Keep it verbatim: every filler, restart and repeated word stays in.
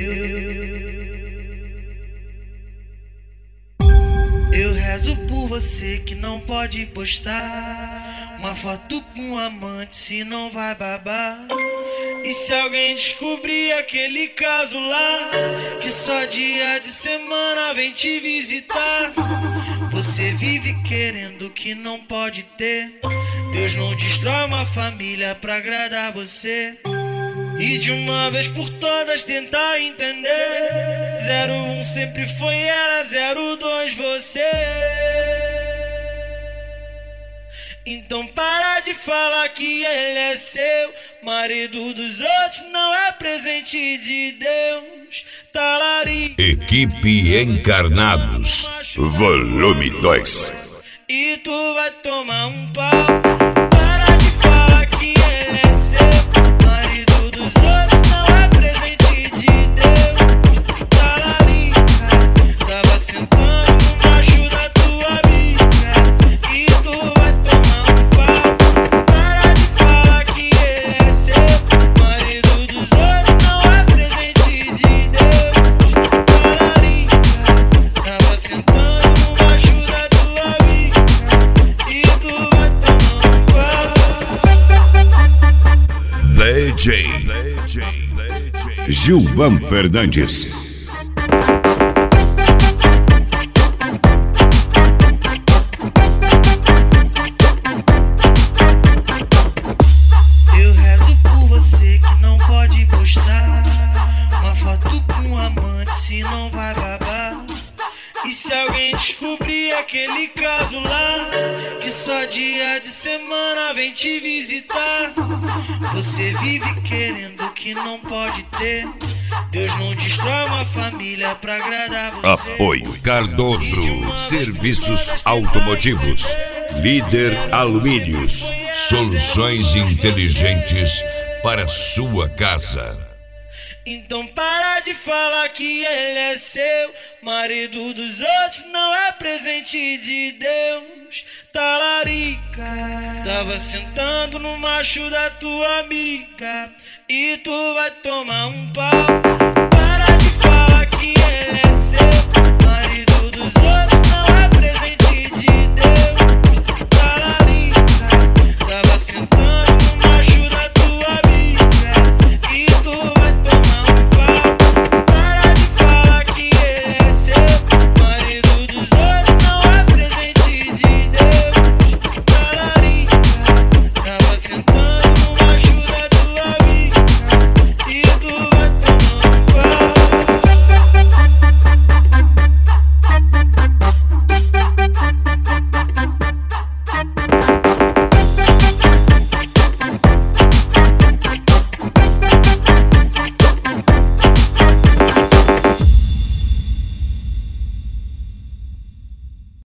Eu rezo por você que não pode postar uma foto com um amante, se não vai babar. E se alguém descobrir aquele caso lá, que só dia de semana vem te visitar. Você vive querendo o que não pode ter. Deus não destrói uma família pra agradar você. E de uma vez por todas tentar entender. Zero um sempre foi ela, zero dois você. Então para de falar que ele é seu. Marido dos outros não é presente de Deus. Talarica. Equipe Encarnados, volume dois. E tu vai tomar um pau. Para de falar que ele é seu. Marido dos outros não é presente de Deus. Talarica. Tava sentando no macho da tua amiga. E tu vai tomar um pau. Para de falar que ele é seu. Marido dos outros não é presente de Deus. Talarica. Tava sentando no macho da tua amiga. E tu vai tomar um pau. D J Gilvan Fernandes. Eu rezo por você que não pode postar uma foto com um amante, se não vai babar. E se alguém descobrir aquele caso lá, que só dia de semana vem te visitar. Você vive querendo o que não pode ter. Deus não destrói uma família pra agradar você. Apoio Cardoso Serviços Automotivos. Líder Alumínios. Soluções inteligentes para sua casa. Então para de falar que ele é seu. Marido dos outros não é presente de Deus. Talarica. Tava sentando no macho da tua amiga. E tu vai tomar um pau.